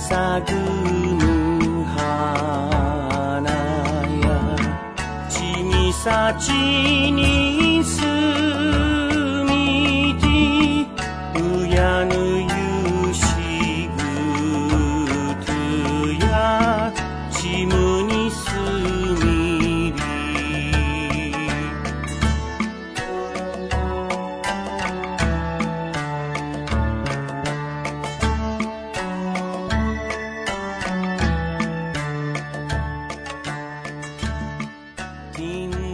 咲くぬ花や君さちに住みてうやぬゆしぐとやちむに住みり君